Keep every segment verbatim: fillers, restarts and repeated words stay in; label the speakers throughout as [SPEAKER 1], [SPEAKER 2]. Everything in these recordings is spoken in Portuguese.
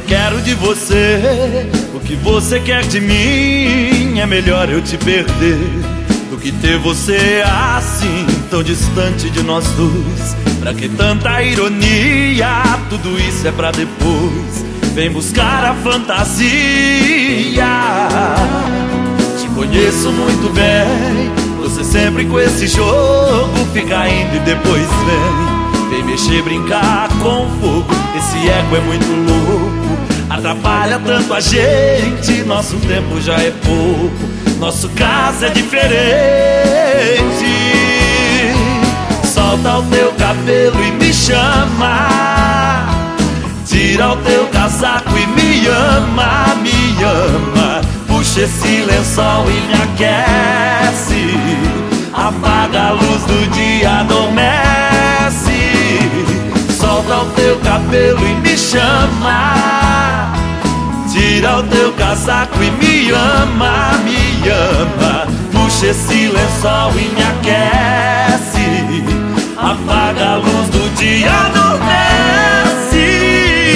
[SPEAKER 1] quero de você o que você quer de mim. É melhor eu te perder do que ter você assim, tão distante de nós dois. Pra que tanta ironia? Tudo isso é pra depois. Vem buscar a fantasia. Te conheço muito bem. Você sempre com esse jogo fica indo e depois vem. Vem mexer, brincar com fogo. Esse ego é muito louco, atrapalha tanto a gente. Nosso tempo já é pouco, nosso caso é diferente. Solta o teu cabelo e me chama. Tira o teu casaco e me ama, me ama. Puxa esse lençol e me aquece. Apaga a luz do dia, adormece. Solta o teu cabelo e me chama. Tira o teu casaco e me ama, me ama. Puxa esse lençol e me aquece. Apaga a luz do dia, adormece.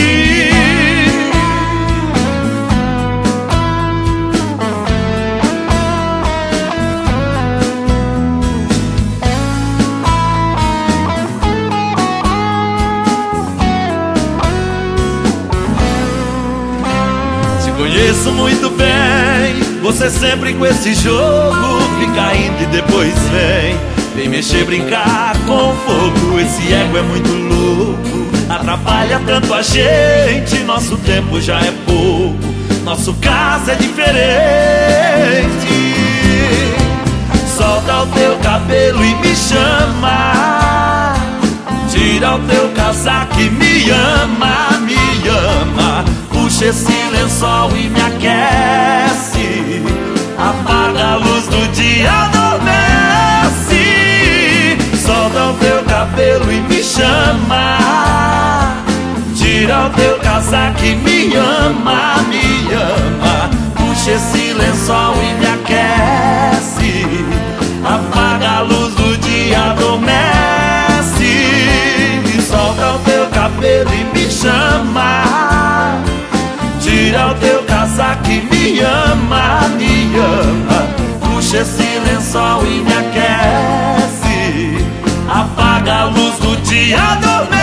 [SPEAKER 1] Conheço muito bem, você sempre com esse jogo fica indo e depois vem. Vem mexer, brincar com fogo. Esse ego é muito louco, atrapalha tanto a gente. Nosso tempo já é pouco, nosso caso é diferente. Solta o teu cabelo e me chama. Tira o teu casaco e me ama, me ama. Puxa esse lençol e me aquece. Apaga a luz do dia, adormece. Solta o teu cabelo e me chama. Tira o teu casaco e me ama, me ama. Puxa esse lençol e me aquece. Apaga a luz do dia, adormece. Solta o teu cabelo e me chama. Tira o teu casaco e me ama, me ama. Puxa esse lençol e me aquece. Apaga a luz do dia, adormece.